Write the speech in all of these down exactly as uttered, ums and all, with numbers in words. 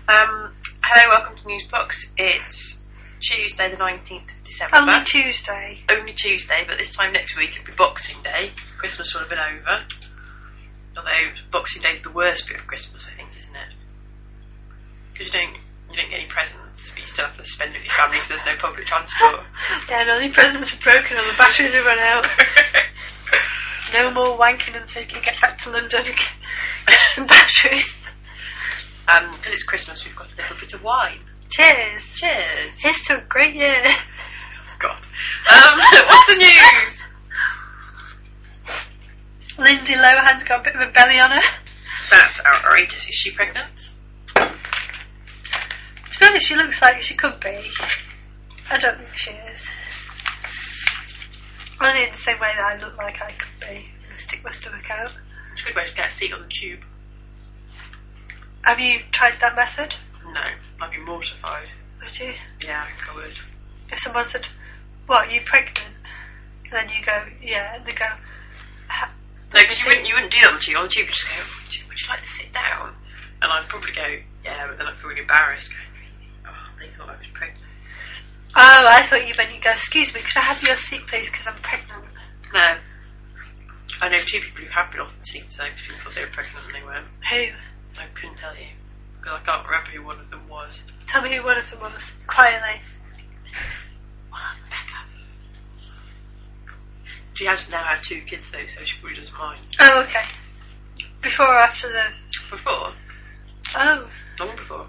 Um, hello, welcome to Newsbox. It's Tuesday the nineteenth of December. Only Tuesday. Only Tuesday, but this time next week it'll be Boxing Day. Christmas will have been over. Although Boxing Day is the worst bit of Christmas, I think, isn't it? Because you don't, you don't get any presents, but you still have to spend with your family because there's no public transport. Yeah, and all the presents are broken, all the batteries have run out. No more wanking until you can get back to London and get, get some batteries. Um, because it's Christmas, we've got a little bit of wine. Cheers. Cheers. Here's to a great year. God. Um, what's the news? Lindsay Lohan's got a bit of a belly on her. That's outrageous. Is she pregnant? To be honest, she looks like she could be. I don't think she is. Only in the same way that I look like I could be. And stick my stomach out. It's a good way to get a seat on the tube. Have you tried that method? No, I'd be mortified. Would you? Yeah, I think I would. If someone said, "What, are you pregnant?" And then you go, "Yeah," and they go, ha- no, because you wouldn't, you wouldn't do that on the tube. On the tube, you just go, would you, would you like to sit down? And I'd probably go, yeah, but then I'd feel really embarrassed, going, oh, they thought I was pregnant. Oh, I thought you meant you go, "Excuse me, could I have your seat, please, because I'm pregnant?" No. I know two people who have been offered seats, though, because people thought they were pregnant and they weren't. Who? I couldn't tell you. Because I can't remember who one of them was. Tell me who one of them was, quietly. Well, Becca. She has now had two kids, though, so she probably doesn't mind. Oh, okay. Before or after the... Before. Oh. Long before.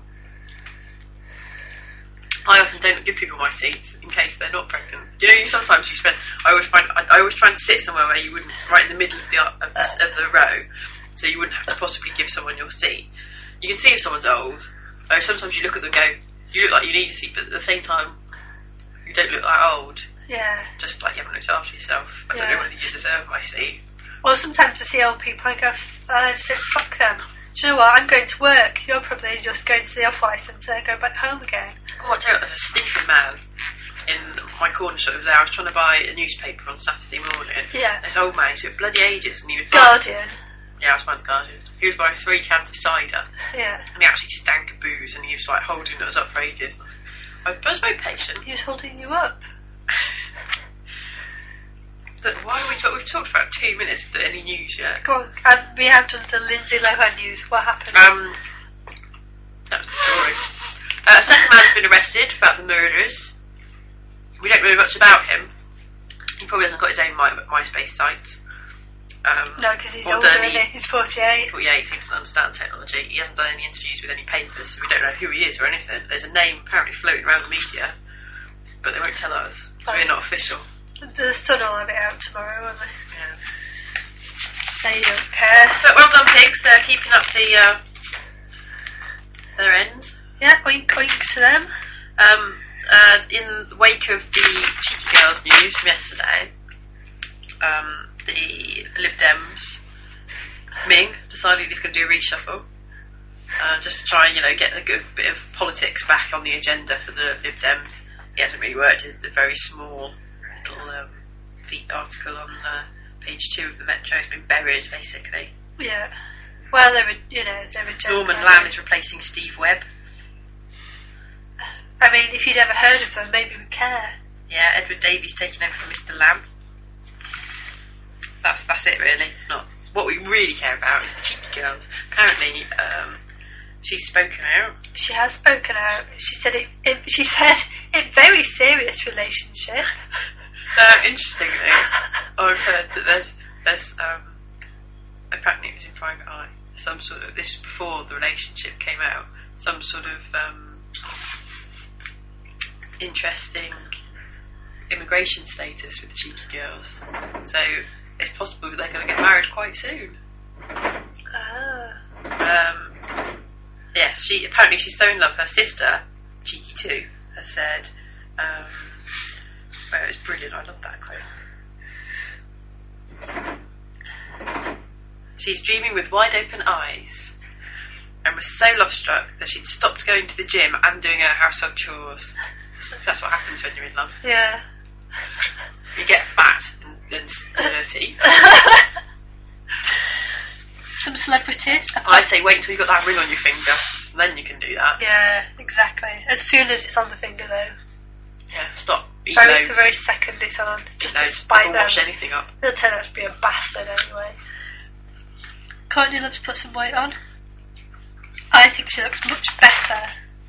I often don't give people my seats in case they're not pregnant. You know, you sometimes you spend. I always find. I, I always try and sit somewhere where you wouldn't, right in the middle of the of the, of the row, so you wouldn't have to possibly give someone your seat. You can see if someone's old. Or sometimes you look at them and go, you look like you need a seat, but at the same time, you don't look that old. Yeah. Just like you haven't looked after yourself. I Yeah. don't know whether you deserve my seat. Or sometimes I see old people and I go, I just say, fuck them. Do you know what? I'm going to work. You're probably just going to the off-white centre and go back home again. Oh, I tell you, there's a stinking man in my corner shop over there. I was trying to buy a newspaper on Saturday morning. Yeah. This old man, he took bloody ages, and he was Guardian. Buying, yeah, I was buying the Guardian. He was buying three cans of cider. Yeah. And he actually stank of booze, and he was like holding us up for ages. I was very patient. He was holding you up. But why are we talk- We've talked for about two minutes without any news yet. Go on. And we have done the Lindsay Lohan news. What happened? Um, that was the story. Uh, a second man has been arrested about the murders. We don't know much about him. He probably hasn't got his own My, MySpace site. Um, no, because he's or older, done isn't any- he? He's forty-eight. Well, yeah, he seems to understand technology. He hasn't done any interviews with any papers, so we don't know who he is or anything. There's a name apparently floating around the media, but they won't tell us, so we're not official. The Sun will have it out tomorrow, won't they? Yeah. They don't care. But well done, pigs. They're keeping up the uh, their end. Yeah, oink oink to them. Um, uh, in the wake of the Cheeky Girls news from yesterday, um, the Lib Dems, Ming, decided he's going to do a reshuffle. Uh, just to try and, you know, get a good bit of politics back on the agenda for the Lib Dems. He hasn't really worked. It's a very small little um, feat article on uh, page two of the Metro. It's been buried, basically. Yeah. Well, they were, you know, they were joking. Norman Lamb is replacing Steve Webb. I mean, if you'd ever heard of them, maybe we'd care. Yeah, Edward Davies taking over from Mister Lamb. That's that's it, really. It's not. What we really care about is the Cheeky Girls. Apparently, um, she's spoken out. She has spoken out. She said it. it she said it very serious relationship. Uh, interestingly, I've heard that there's there's um, apparently it was in Private Eye. Some sort of this was before the relationship came out. Some sort of um, interesting immigration status with the Cheeky Girls. So it's possible that they're going to get married quite soon. Ah. Um, yes, she apparently she's so in love. Her sister, Cheeky Two, has said. Um, well, it was brilliant. I love that quote. She's dreaming with wide open eyes, and was so love struck that she'd stopped going to the gym and doing her household chores. That's what happens when you're in love. Yeah. You get fat and, and dirty. Some celebrities. I say wait until you've got that ring on your finger. then you can do that. Yeah, exactly. As soon as it's on the finger, though. Yeah, stop. Eat Very, loads. the very second it's on, just Eat to loads. spite Never them. wash anything up. They'll turn out to be a bastard anyway. Courtney loves to put some weight on. I think she looks much better.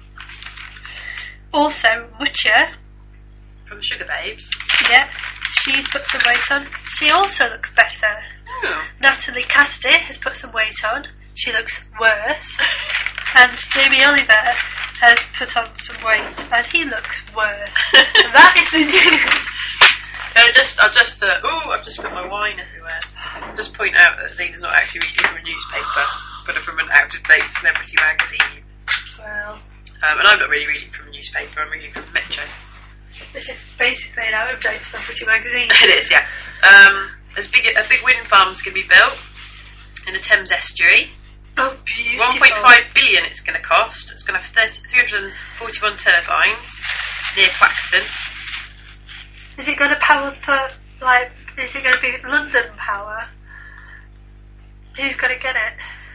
Also, Mucha, From Sugar Babes. yeah, she's put some weight on. She also looks better. Oh. Natalie Cassidy has put some weight on. She looks worse. And Jamie Oliver has put on some weight, and he looks worse. And that is the news. I just, I've just, uh, ooh, I've just spilled my wine everywhere. I'll just point out that Zena's not actually reading from a newspaper, but from an out-of-date celebrity magazine. Well, Um, and I'm not really reading from a newspaper, I'm reading from Metro. this is basically an out-of-date celebrity magazine. It is, yeah. Um, there's a big, a big wind farm's going to be built in the Thames estuary. Oh, beautiful. one point five billion it's going to cost. It's going to have thirty, three hundred forty-one turbines near Clacton. Is it going to power for, like, is it going to be London power? Who's going to get it?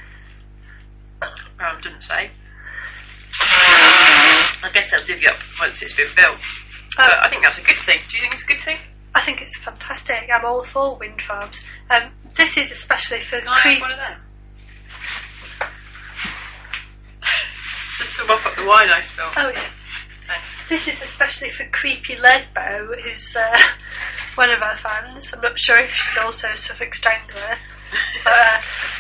Um, didn't say. I guess they'll divvy up once it's been built. Oh. But I think that's a good thing. Do you think it's a good thing? I think it's fantastic. I'm all for wind farms. Um, this is especially for Can I cre- have one of them? Just to mop up the wine I spilled. Oh yeah. Thanks. This is especially for creepy Lesbo, who's uh, one of our fans. I'm not sure if she's also a Suffolk Strangler, but uh,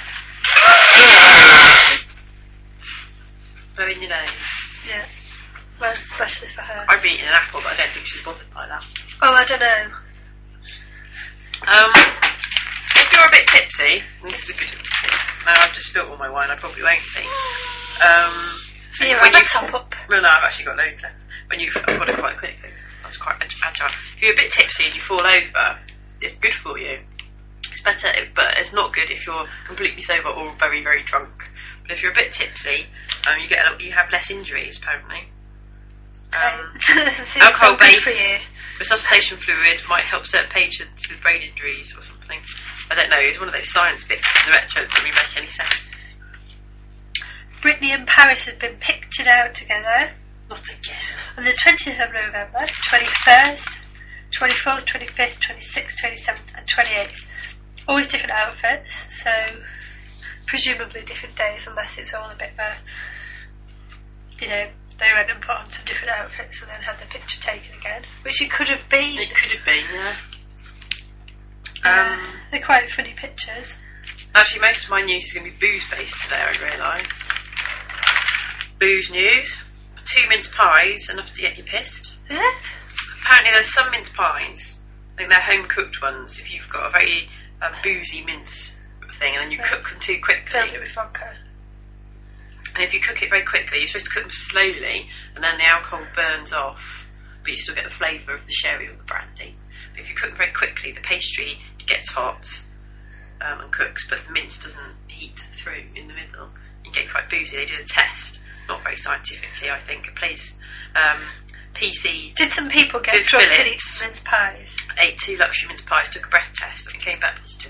Blow in your nose. yeah, well, especially for her. I've eaten an apple, but I don't think she's bothered by that. Oh, I don't know. Um, if you're a bit tipsy, and this is a good tip. Now I've just spilled all my wine, I probably won't be. Um, Here, when have a you- top up. No, no, I've actually got loads left. When you, I've got it quite quickly. That's quite agile. If you're a bit tipsy and you fall over, it's good for you. It's better, but it's not good if you're completely sober or very, very drunk. But if you're a bit tipsy, um, you get a, you have less injuries apparently. Um, Alcohol-based resuscitation fluid might help certain patients with brain injuries or something. I don't know. It's one of those science bits in the retro that doesn't really make any sense. Brittany and Paris have been pictured out together Not again. on the twentieth of November, twenty-first, twenty-fourth, twenty-fifth, twenty-sixth, twenty-seventh and twenty-eighth. Always different outfits, so presumably different days, unless it's all a bit of a, you know, they went and put on some different outfits and then had the picture taken again, which it could have been. It could have been, yeah. Yeah, Um, they're quite funny pictures. actually, most of my news is going to be booze-based today, I realise. Booze news. Two mince pies, enough to get you pissed. Is it? Apparently there's some mince pies, I think they're home-cooked ones, if you've got a very um, boozy mince thing, and then you Yeah. cook them too quickly. Filled it with vodka. And if you cook it very quickly, you're supposed to cook them slowly, and then the alcohol burns off, but you still get the flavour of the sherry or the brandy. But if you cook them very quickly, the pastry gets hot um, and cooks, but the mince doesn't heat through in the middle. You get quite boozy. They did a test, not very scientifically, I think. A place, um, P C Did some people get Good drunk and eat Phillips. mince pies? ate two luxury mince pies, took a breath test, and it came back positive.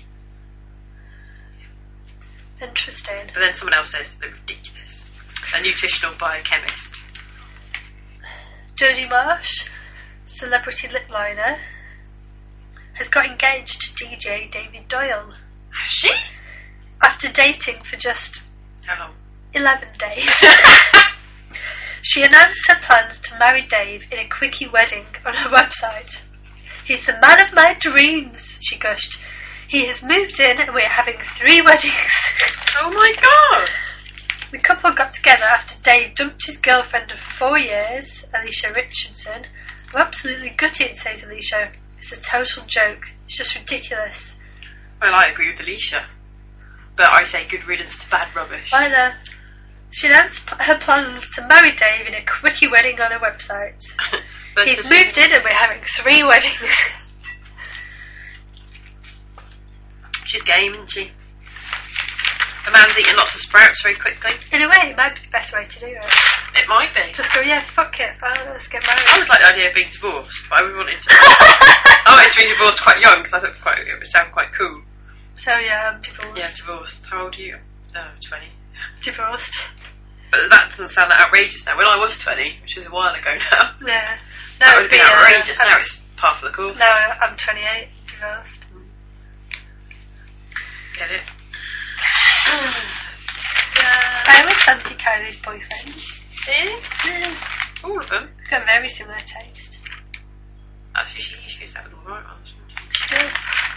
Interesting. But then someone else says they're ridiculous. A nutritional biochemist. Jodie Marsh, celebrity lip liner, has got engaged to D J David Doyle Has she? after dating for just How long? eleven days. She announced her plans to marry Dave in a quickie wedding on her website. "He's the man of my dreams," she gushed. "He has moved in and we're having three weddings." Oh my god! The couple got together after Dave dumped his girlfriend of four years, Alicia Richardson. "I'm absolutely gutted," says Alicia. "It's a total joke. It's just ridiculous." Well, I agree with Alicia. But I say good riddance to bad rubbish. Either. She announced p- her plans to marry Dave in a quickie wedding on her website. But "He's it's- moved in and we're having three weddings." She's game, isn't she? A man's eating lots of sprouts very quickly. In a way, it might be the best way to do it. It might be. Just go, yeah, fuck it, oh, let's get I married. always like the idea of being divorced, but I would wanted to. I wanted to be divorced quite young because I thought quite, it would sound quite cool. So yeah, I'm divorced. Yeah, divorced. How old are you? No, twenty. Divorced. But that doesn't sound that outrageous now. When I was twenty, which was a while ago now, Yeah. that No, would have been uh, outrageous. I'm- Now it's par for the course. No, I'm twenty-eight, divorced. Get it? I always fancy Kylie's boyfriends. See? Yeah. All of them. Got very similar taste. Actually, she usually goes out with all right ones. She does.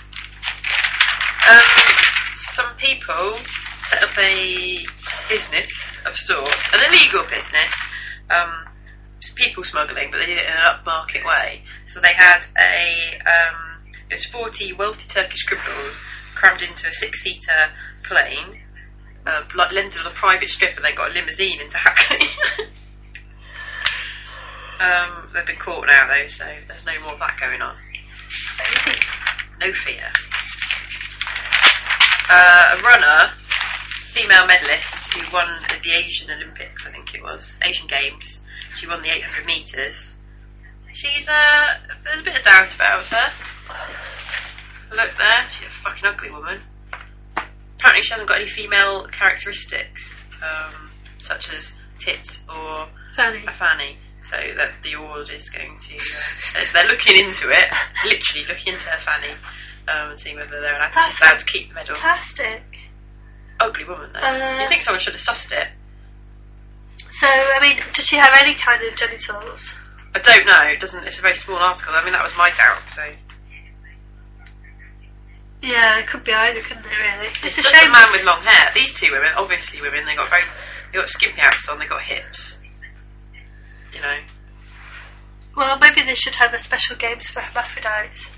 Um, some people set up a business of sorts, an illegal business, um, it's people smuggling, but they did it in an upmarket way. So they had a, um, it was forty wealthy Turkish criminals crammed into a six-seater plane, uh, like landed on a private strip, and then got a limousine into Hackney. um, they've been caught now, though, so there's no more of that going on. Crazy. No fear. Uh, a runner, female medalist, who won at the Asian Olympics, I think it was, Asian Games. She won the eight hundred metres. She's, uh, there's a bit of doubt about her. Look there, she's a fucking ugly woman. Apparently she hasn't got any female characteristics, um, such as tits or Funny. a fanny. So that the award is going to, uh, they're looking into it, literally looking into her fanny, um, and seeing whether they're allowed to, That's allowed to keep the medal. Fantastic. Ugly woman though. Uh, you think someone should have sussed it? So, I mean, does she have any kind of genitals? I don't know. It doesn't. It's a very small article. I mean, that was my doubt. So Yeah, it could be either, couldn't it, really? It's, it's a just shame. a man with long hair. These two women, obviously women, they got very, they got skimpy outfits on. They got hips. You know. Well, maybe they should have a special games for hermaphrodites.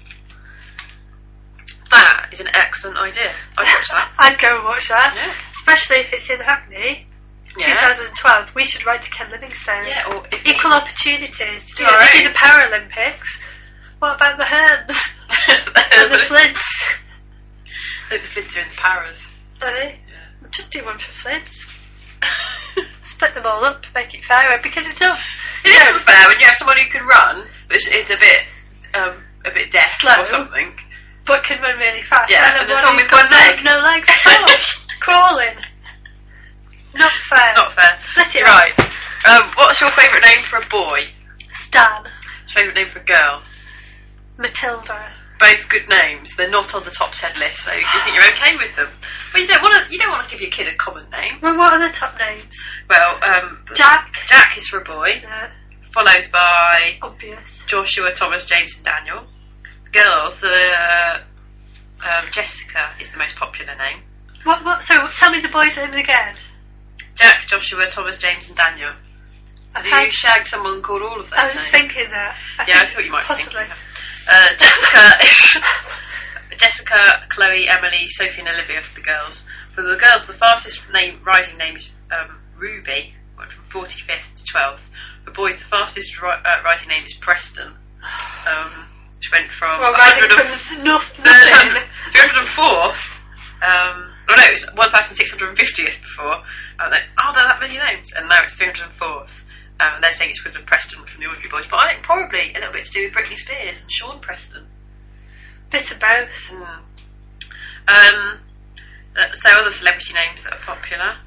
That is an excellent idea. I'd watch that. I'd go and watch that. Yeah. Especially if it's in Hackney. Yeah. twenty twelve. We should write to Ken Livingstone. Yeah. Or if Equal opportunities. Do Yeah, our we do own. the Paralympics. What about the hands? and the flints? The flints are in the paras. Are they? Yeah. Just do one for flints. Split them all up, make it fairer, because it's not. It is unfair when you have someone who can run, which is a bit, um, a bit deaf Slow. or something. But can run really fast. Yeah, and and then there's one one who's with got one leg. No, no legs at all. Crawling. Not fair. Not fair. Split it Right. Um, what's your favourite name for a boy? Stan. Favourite name for a girl? Matilda. Both good names. They're not on the top ten list, so you think you're okay with them. Well, you don't want to. You don't want to give your kid a common name. Well, what are the top names? Well, um, Jack. Jack is for a boy, Yeah, followed by obvious. Joshua, Thomas, James, and Daniel. Girls, uh, um, Jessica is the most popular name. What? What? So, tell me the boys' names again. Jack, Joshua, Thomas, James, and Daniel. Have you Had- shagged someone called all of those I was just names? thinking that. I Yeah, I think thought you might be possibly. thinking that. Uh, Jessica is Jessica, Chloe, Emily, Sophie, and Olivia for the girls. For the girls, the fastest name rising name is um, Ruby, went from forty-fifth to twelfth. For boys, the fastest ri- uh, rising name is Preston, um, which went from Well, rising one hundred from nothing. nothing. three hundred fourth. Um, oh no, it was one thousand six hundred fiftieth before. And then, oh, there are that many names, and now it's three hundred fourth. Um, and they're saying it's because of Preston from the Audrey Boys, but I think probably a little bit to do with Britney Spears and Sean Preston. Bit of both. Mm. Um, uh, so other celebrity names that are popular: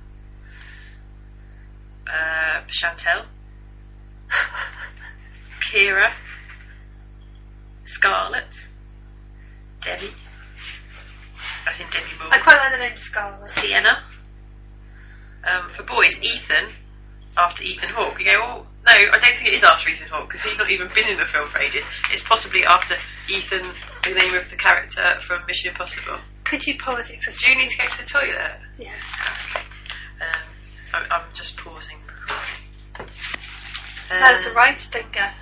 uh, Chantel, Kira, Scarlett, Debbie, as in Debbie Moore, I quite like the name Scarlett. Sienna. Um, for boys, Ethan, after Ethan Hawke. You go, oh, no, I don't think it is after Ethan Hawke, because he's not even been in the film for ages. It's possibly after Ethan, the name of the character from Mission Impossible. Could you pause it for? Do you need to go to the toilet? Yeah. Um, I, I'm just pausing recording. Um, That was a right stinker.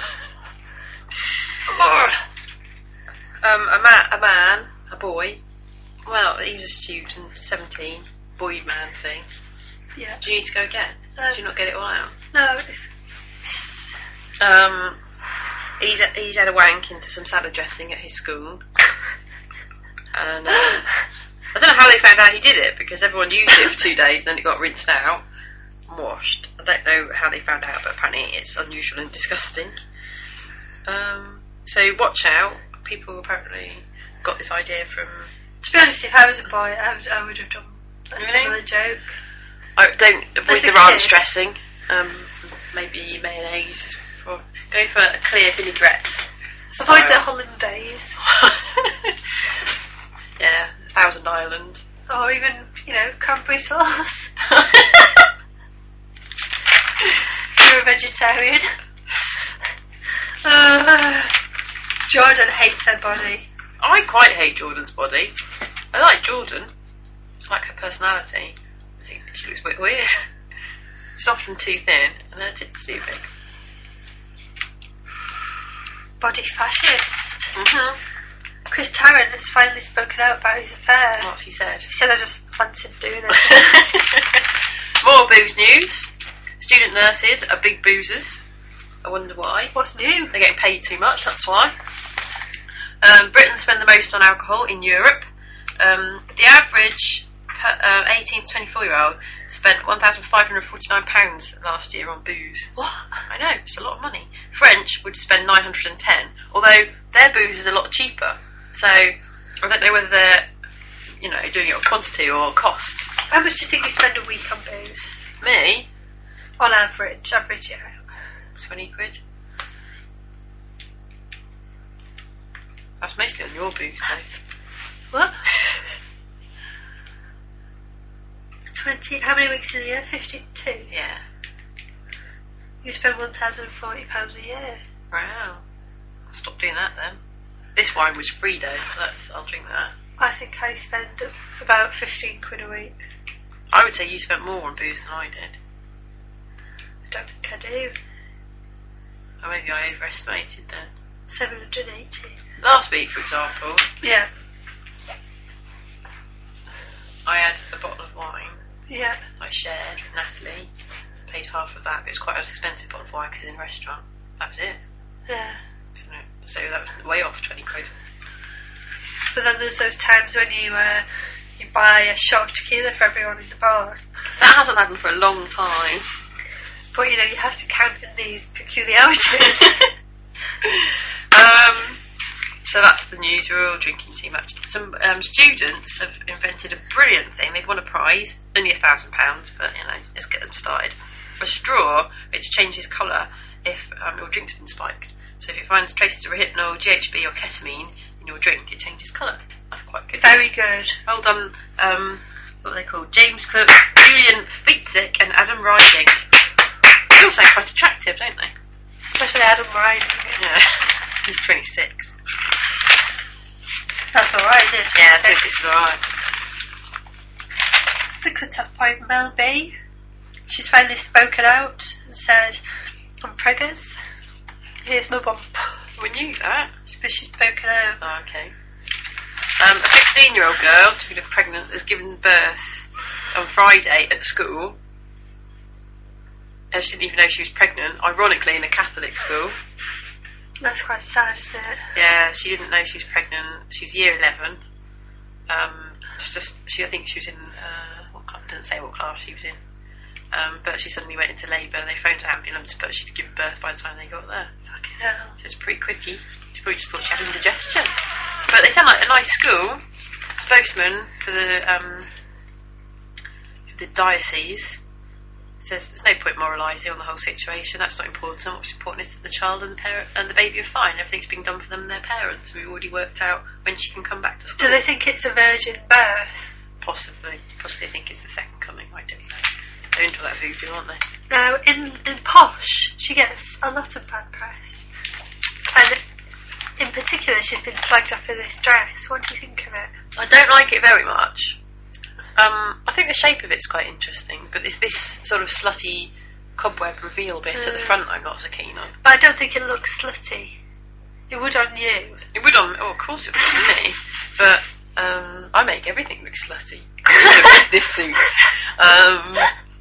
um, a man, a man, a boy. Well, he was a student, seventeen, boy man thing. Yeah. Do you need to go again? No. Did you not get it all out? No. It's, Um, he's he's had a wank into some salad dressing at his school, and uh, I don't know how they found out he did it, because everyone used it for two days, and then it got rinsed out and washed. I don't know how they found out, but apparently it's unusual and disgusting. Um, so watch out. People apparently got this idea from. to be honest, if I was a boy, I would, I would have done a Really? similar joke. I don't avoid As a the ranch kid. dressing. Um, maybe mayonnaise. Or go for a clear vinaigrette. Avoid the style. hollandaise. Yeah, Thousand Island. Or even, you know, cranberry sauce. You're a vegetarian. Uh, Jordan hates her body. I quite hate Jordan's body. I like Jordan. I like her personality. I think she looks a bit weird. She's often too thin, and her tits too big. Body fascist. Mm-hmm. Chris Tarrant has finally spoken out about his affair. What's he said? He said, I just fancied doing it. More booze news. Student nurses are big boozers. I wonder why. What's new? They're getting paid too much, that's why. Um, Britain spend the most on alcohol in Europe. Um, the average per, uh, eighteen to twenty-four year old spent one thousand five hundred forty-nine pounds last year on booze. What? I know, it's a lot of money. French would spend nine hundred ten, although their booze is a lot cheaper. So, I don't know whether they're, you know, doing it on quantity or cost. How much do you think you spend a week on booze? Me? On average, average, yeah. twenty quid. That's mostly on your booze, though. What? Twenty. How many weeks in a year? Fifty-two. Yeah. You spend one thousand and forty pounds a year. Wow. I'll stop doing that then. This wine was free though, so that's I'll drink that. I think I spend about fifteen quid a week. I would say you spent more on booze than I did. I don't think I do. Or maybe I overestimated then. Seven hundred and eighty. Last week, for example, Yeah. I had a bottle of wine Yeah. I shared with Natalie. Paid half of that, but it was quite an expensive bottle of wine because in a restaurant. That was it. Yeah. So, so that was way off twenty quid. But then there's those times when you uh, you buy a shot of tequila for everyone in the bar. That hasn't happened for a long time. But you know, you have to count in these peculiarities. um, so that's the news. We're all drinking too much. Some um, students have invented a brilliant thing. They've won a prize, only a thousand pounds, but you know, let's get them started. A straw which changes colour if um, your drink's been spiked. So if it finds traces of Rohypnol, G H B, or ketamine in your drink, it changes colour. That's quite good. Very good. Well done. Um, what are they called? James Cook, Julian Feetzik, and Adam Riding. They all sound quite attractive, don't they? Especially Adam Ryan. Yeah. He's twenty-six. That's alright, isn't it? Yeah, twenty-six is alright. It's the cut-off point, Mel B. She's finally spoken out and said, I'm preggers. Here's my bump. We knew that. But she's spoken out. Oh, okay. Um, a fifteen-year-old girl, to be pregnant, has given birth on Friday at school. Uh, she didn't even know she was pregnant, ironically in a Catholic school. That's quite sad, isn't it? Yeah, she didn't know she was pregnant. She's year eleven. Um, it's just, she, I think she was in, uh, what class, didn't say what class she was in. Um, but she suddenly went into labour. They phoned an ambulance, but she'd given birth by the time they got there. Fucking hell. So it's pretty quickie. She probably just thought she had indigestion. But they sound like a nice school. Spokesman for the um, for the diocese says there's no point moralising on the whole situation. That's not important. What's important is that the child and the parent and the baby are fine. Everything's being done for them and their parents. We've already worked out when she can come back to school. Do they think it's a virgin birth? Possibly. Possibly think it's the second coming. I don't know. They're into that voodoo, aren't they? Now, in, in Posh, she gets a lot of bad press. And in particular, she's been slagged off for this dress. What do you think of it? I don't like it very much. Um, I think the shape of it's quite interesting, but it's this sort of slutty cobweb reveal bit mm. at the front I'm not so keen on. But I don't think it looks slutty. It would on you. It would on, oh, of course it would on me, but um, I make everything look slutty. Even business suits. Um,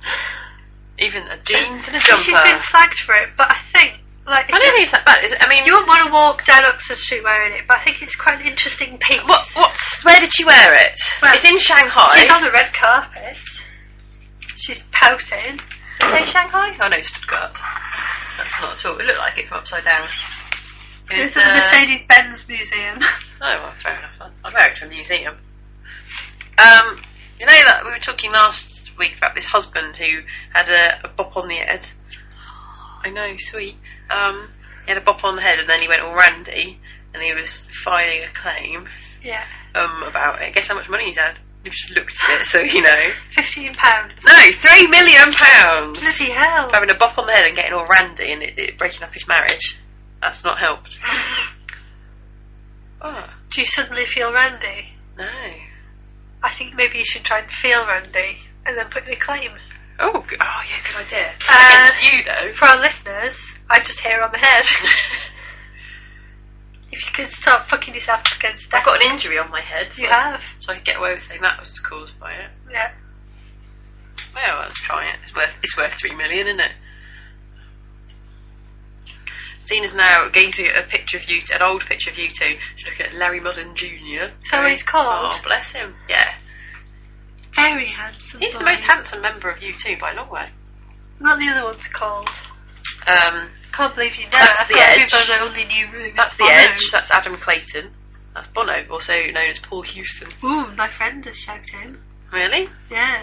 even a jeans and a jumper. She's been slagged for it, but I think, like, I don't think it's that bad. I mean, you wouldn't want to walk down Oxford Street wearing it, but I think it's quite an interesting piece. What? What's? Where did she wear it? Well, it's in Shanghai. She's on the red carpet. She's pouting. Did it say Shanghai? Oh no, Stuttgart. That's not at all. It looked like it from upside down. It It's was, at the uh, Mercedes-Benz Museum. Oh well, fair enough. I'd wear it to a museum. Um, you know that we were talking last week about this husband who had a, a bop on the head. I know, sweet. Um, he had a bop on the head and then he went all randy and he was filing a claim. Yeah. Um, about it. Guess how much money he's had? You've just looked at it, so you know. Fifteen pounds. No, three million pounds. Bloody hell! For having a bop on the head and getting all randy and it, it breaking up his marriage. That's not helped. Oh. Do you suddenly feel randy? No. I think maybe you should try and feel randy and then put in a claim. Oh, good. Oh yeah, good idea. Uh, Against you though. For our listeners, I just hair on the head. If you could start fucking yourself against death. I've got an injury on my head. So You have? So I could get away with saying that was caused by it. Yeah. Well, let's try it. It's worth it's worth three million, isn't it? Tina's now gazing at a picture of you, t- an old picture of you two. She's looking at Larry Mullen Junior Is that what he's called? Oh, bless him. Yeah. Very handsome. He's the boy. most handsome member of you two by a long way. What the other one's called? Um, Can't believe you know. That's I the thought Edge. everybody only knew that's the Bono. Edge. That's Adam Clayton. That's Bono, also known as Paul Hewson. Ooh, my friend has shagged him. Really? Yeah.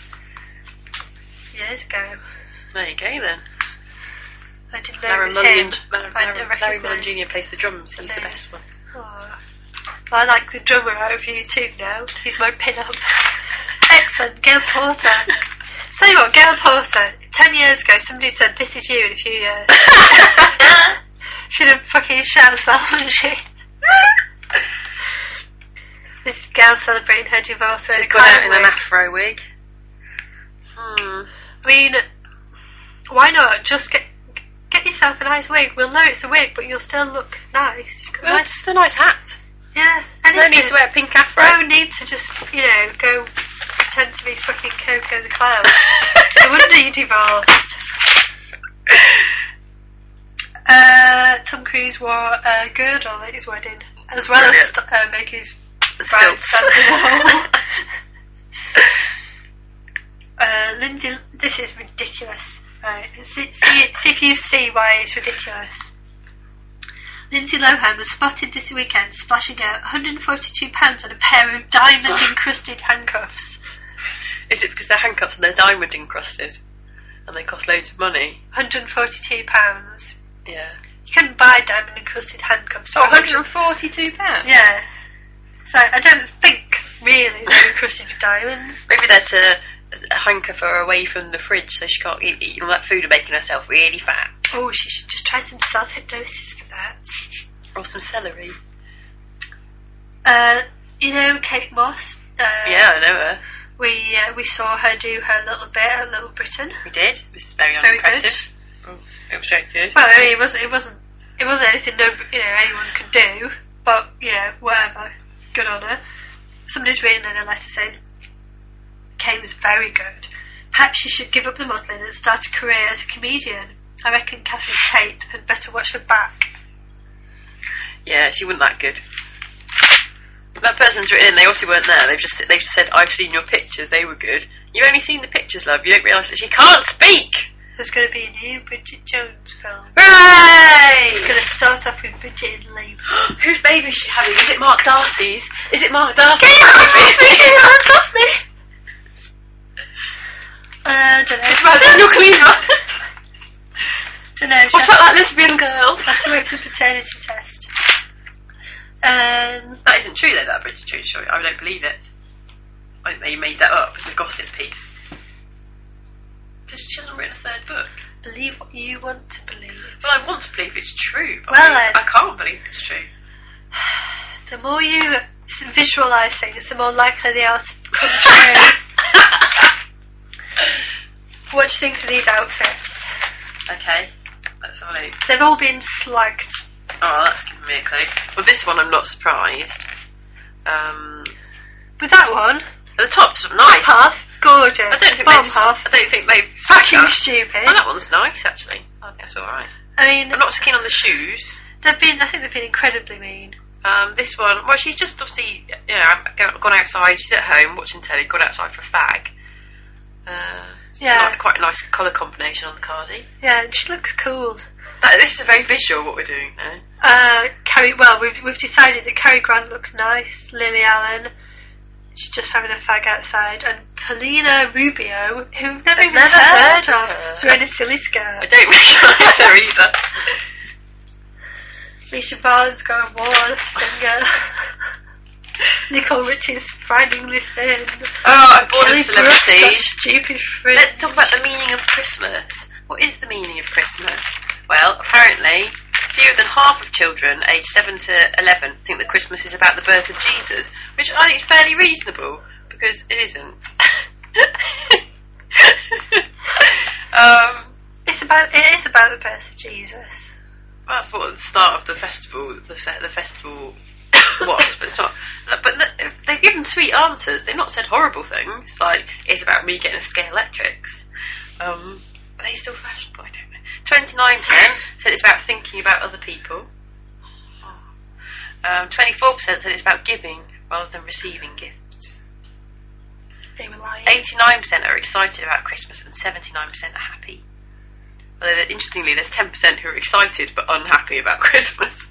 Years ago. There you go then. I didn't know Larry it was Mullen, him. Larry, I Larry, never Larry Mullen recognised Junior plays the drums. He's the the name. best one. Oh. Well, I like the drummer out of you too now. He's my pin-up. Excellent. Gail Porter. Tell you what, Gail Porter, ten years ago somebody said this is you in a few years. She'd have fucking shot herself, wouldn't she? This is Gail celebrating her divorce. She's gone out in an afro wig. Hmm. I mean, why not just get get yourself a nice wig? We'll know it's a wig, but you'll still look nice. You've got Well, nice, just a nice hat. yeah. There's no need anything. to wear a pink afro. No need to just, you know, go pretend to be fucking Coco the Clown. No wonder you divorced. Uh, Tom Cruise wore a girdle at his wedding, as well Brilliant. as st- uh, making his The bride stilts. stand on the wall. uh, Lindsay, this is ridiculous. Right, see, see, see if you see why it's ridiculous. Lindsay Lohan was spotted this weekend splashing out one hundred forty-two pounds on a pair of diamond encrusted handcuffs. Is it because they're handcuffs and they're diamond encrusted? And they cost loads of money? one hundred forty-two pounds. Yeah. You couldn't buy diamond encrusted handcuffs. Oh, one hundred forty-two pounds? Yeah. So I don't think really they're encrusted with diamonds. Maybe they're to handcuff her away from the fridge so she can't keep eating all that food and making herself really fat. Oh, she should just try some self-hypnosis for that. Or some celery. Uh, you know Kate Moss? Uh, Yeah, I know her. We uh, we saw her do her little bit at Little Britain. We did. It was very Very unimpressive. Oh, it was very good. Well, I mean, it wasn't it wasn't it wasn't anything no you know anyone could do, but you know whatever. Good on her. Somebody's written in a letter saying Kate was very good. Perhaps she should give up the modelling and start a career as a comedian. I reckon Catherine Tate had better watch her back. Yeah, she wasn't that good. That person's written in, they also weren't there. They've just they've just said, I've seen your pictures, they were good. You've only seen the pictures, love. You don't realise that she can't speak! There's going to be a new Bridget Jones film. Hooray! It's going to start off with Bridget and Labour. Whose baby is she having? Is it Mark Darcy's? Is it Mark Darcy's? Get off me! baby? Get off me! Uh, don't know. It's about Daniel Cleaver. Don't know. What about that lesbian girl? I have to wait for the paternity test. Um, That isn't true though, that Bridget Jones story. I don't believe it. I think they made that up as a gossip piece. Because she hasn't written a third book. believe what you want to believe. Well, I want to believe it's true. But Well, I, then. I can't believe it's true. The more you visualise things, the more likely they are to come true. What do you think of these outfits? Okay, let's have a look. They've all been slagged. Oh, that's giving me a clue. Well, this one I'm not surprised. Um, With that one, the top's nice. top half, gorgeous. I don't think bottom they've. half, I don't think they've. fucking that. stupid. Oh, that one's nice actually. I think that's all right. I mean, I'm not so keen on the shoes. they've been. I think they've been incredibly mean. Um, this one, well, she's just obviously, you know, go- gone outside. She's at home watching telly. Gone outside for a fag. Uh, it's Yeah. quite, quite a nice colour combination on the cardi. Yeah, and she looks cool. Uh, this is a very visual what we're doing now. Uh, Carrie. Well, we've we've decided that Cary Grant looks nice. Lily Allen, she's just having a fag outside, and Paulina Rubio, who I've never I've even never heard, heard of of, her. is wearing a silly I skirt. don't recognise her either. Misha Barnes got a wall finger. Nicole Richie's frighteningly thin. Oh, I'm bored of Kelly Brook's got celebrities. stupid fringe. Let's talk about the meaning of Christmas. What is the meaning of Christmas? Well, apparently, fewer than half of children aged seven to eleven think that Christmas is about the birth of Jesus, which I think is fairly reasonable, because it isn't. um, It's about. It is about the birth of Jesus. that's what the start of the festival, the, fe- the festival was, but it's not. But no- they've given sweet answers. They've not said horrible things, like, it's about me getting a Skate Electrics. Um, are they still fashionable? I don't know. twenty-nine percent said it's about thinking about other people. Um, twenty-four percent said it's about giving rather than receiving gifts. They were lying. eighty-nine percent are excited about Christmas and seventy-nine percent are happy. Although, interestingly, there's ten percent who are excited but unhappy about Christmas.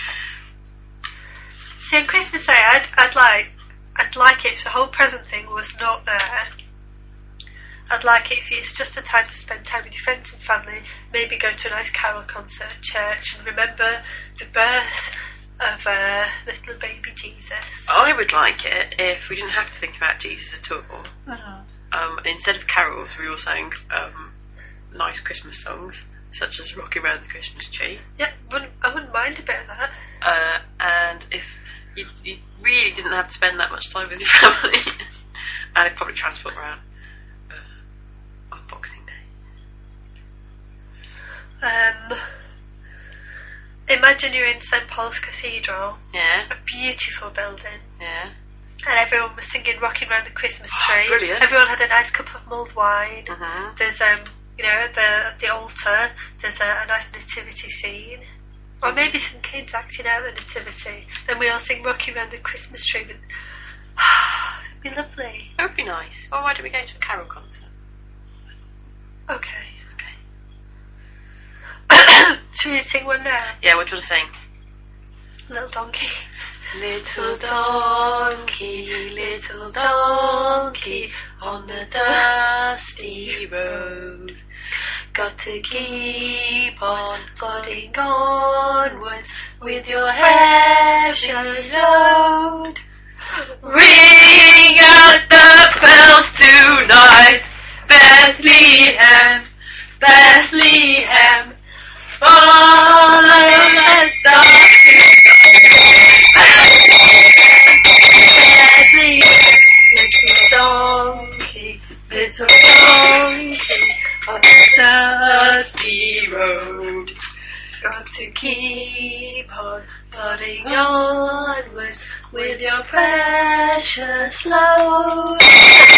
See, on Christmas Day, I'd, I'd like, I'd like it if the whole present thing was not there. I'd like it if it's just a time to spend time with your friends and family. Maybe go to a nice carol concert at church and remember the birth of uh, little baby Jesus. I would like it if we didn't have to think about Jesus at all. Mm-hmm. Um, and instead of carols, we all sang um, nice Christmas songs, such as Rocking Around the Christmas Tree. Yeah, wouldn't, I wouldn't mind a bit of that. Uh, and if you, you really didn't have to spend that much time with your family, and if public transport around uh, on Boxing Day. Um, imagine you're in Saint Paul's Cathedral, Yeah, a beautiful building, yeah. and everyone was singing Rocking Around the Christmas Oh, Tree. brilliant. Everyone had a nice cup of mulled wine. Mm-hmm. There's um, you know, at the at the altar, there's a, a nice nativity scene, or Mm-hmm. maybe some kids acting out the nativity. Then we all sing Rocking Around the Christmas Tree. With, it'd be lovely. That would be nice. Well, why don't we go to a carol concert? Okay. Okay. Should we sing one now? Yeah, what do you want to sing? Little donkey. Little donkey, little donkey, on the dusty road. Got to keep on plodding onwards with your heavy load. Ring out the bells tonight, Bethlehem, Bethlehem. Follow the star Little donkey, little donkey, on the dusty road. got to Keep on plodding onwards with your precious load.